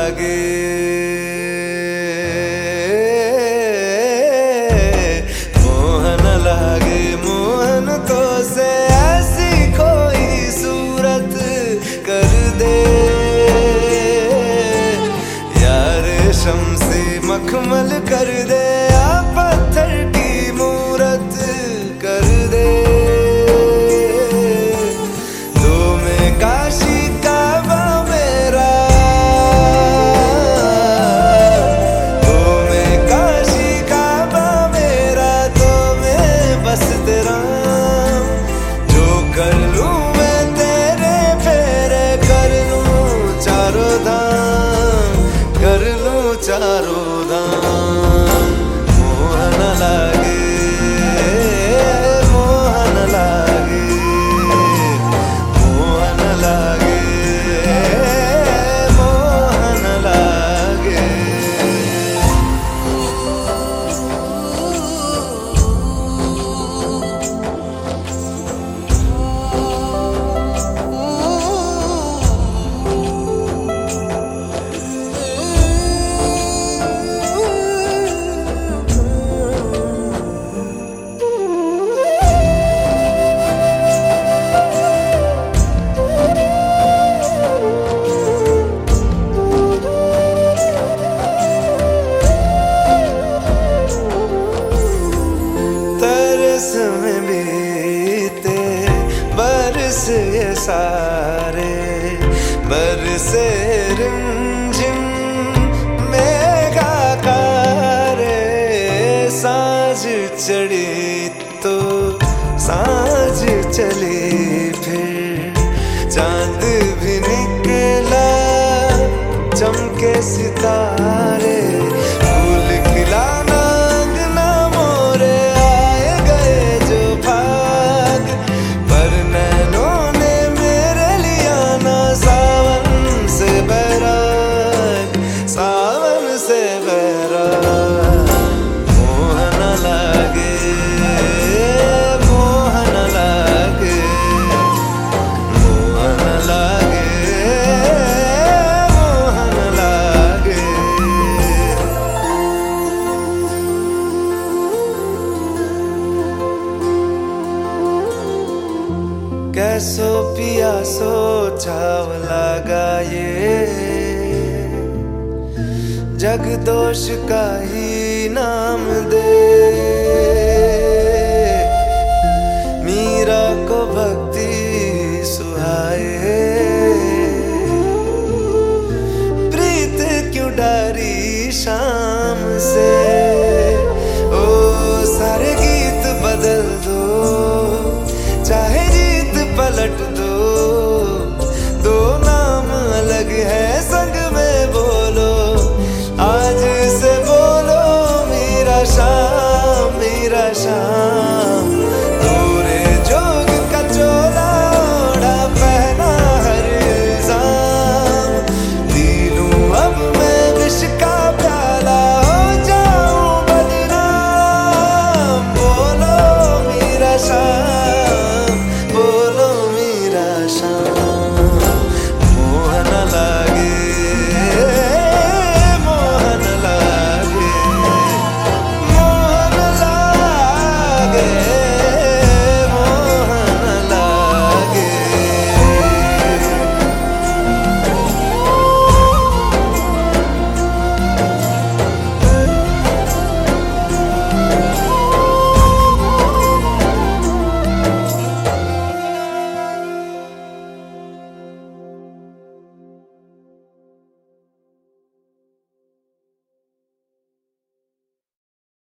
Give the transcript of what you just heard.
लागे, मोहन लागे। मोहन तो से ऐसी कोई सूरत कर दे, यार शम्सी मखमल कर दे, या पत्थर की मूरत कर दे। दो में काशी काबा मेरा, दो में काशी काबा मेरा, दो में बस तेरा। जो कर लूं मैं तेरे फेरे, कर लूं चारों धाम, कर लूं चारों धाम। मोहन लागे, मोहन लागे, मोहन लागे, मोहन लागे। में बीते बरस ये सारे, बरसे रिमझिम मेघाकारे। सांझ चढ़ी तो सांझ चली, फिर चांद भी निकला, चमके सितारे। फूल खिलाना अंगना मोरे, आए गए जो भाग, पर नैनों ने मेरे लिया ना सावन से बैराग, सावन से बैराग। मोहन लागे, मोहन लागे, मोहन लागे, मोहन लागे। कैसो पियासो छाव लागा ये, जगदोष का ही नाम दे। मीरा को भक्ति सुहाए, प्रीत क्यों डारी शाम से। ओ सारे गीत बदल दो, चाहे रीत पलट दो,